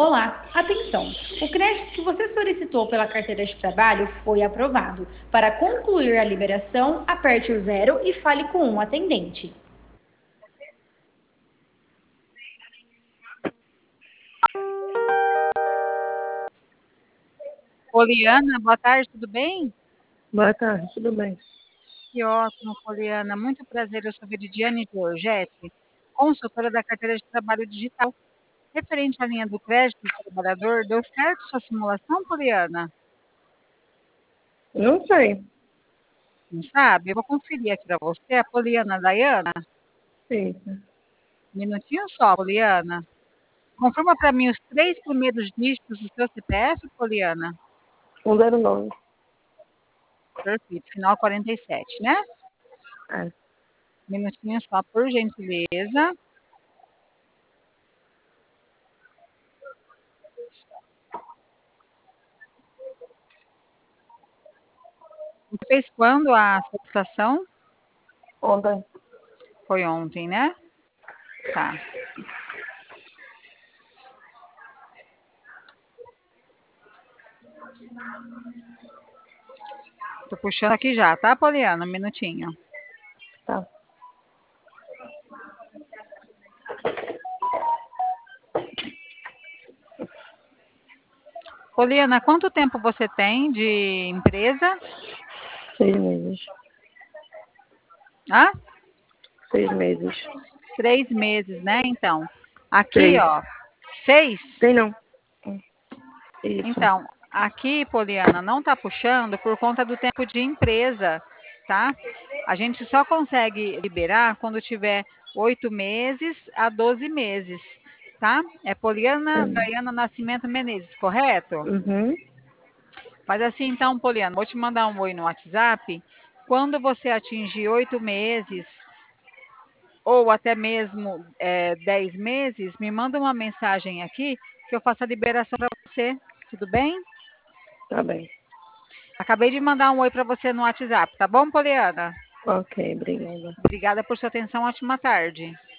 Olá, atenção! O crédito que você solicitou pela carteira de trabalho foi aprovado. Para concluir a liberação, aperte o zero e fale com um atendente. Poliana, boa tarde, tudo bem? Boa tarde, tudo bem? Que ótimo, Poliana. Muito prazer, eu sou Veridiane Giorgetti, consultora da carteira de trabalho digital. Referente à linha do crédito do trabalhador, deu certo sua simulação, Poliana? Não sei. Não sabe? Eu vou conferir aqui para você. A Poliana Dayana? Eita. Um minutinho só, Poliana. Confirma para mim os 3 primeiros dígitos do seu CPF, Poliana? 109. Perfeito, final 47, né? É. Minutinho só, por gentileza. Você fez quando a solicitação? Ontem. Foi ontem, né? Tá. Tô puxando aqui já, tá, Poliana? Um minutinho. Tá. Poliana, quanto tempo você tem de empresa? 6 meses. Ah? 6 meses. 3 meses, né? Então, aqui, 6. ó, 6. Tem não. Isso. Então, aqui, Poliana, não tá puxando por conta do tempo de empresa, tá? A gente só consegue liberar quando tiver 8 meses a 12 meses, tá? É Poliana Sim. Dayana Nascimento Menezes, correto? Uhum. Mas assim, então, Poliana, vou te mandar um oi no WhatsApp. Quando você atingir 8 meses ou até mesmo 10 meses, me manda uma mensagem aqui que eu faço a liberação para você. Tudo bem? Tá bem. Acabei de mandar um oi para você no WhatsApp, tá bom, Poliana? Ok, obrigada. Obrigada por sua atenção. Ótima tarde.